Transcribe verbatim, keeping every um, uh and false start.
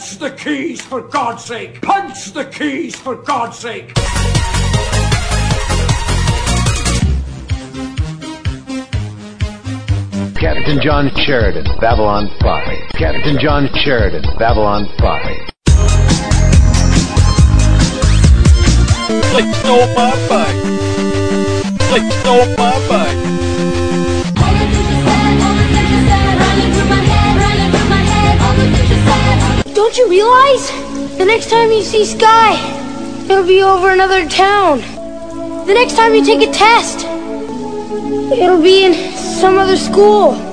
Punch the keys, for God's sake! Punch the keys, for God's sake! Captain John Sheridan, Babylon five. Captain John Sheridan, Babylon five. Like stole my bike. Like stole my bike. Don't you realize? The next time you see Sky, it'll be over another town. The next time you take a test, it'll be in some other school.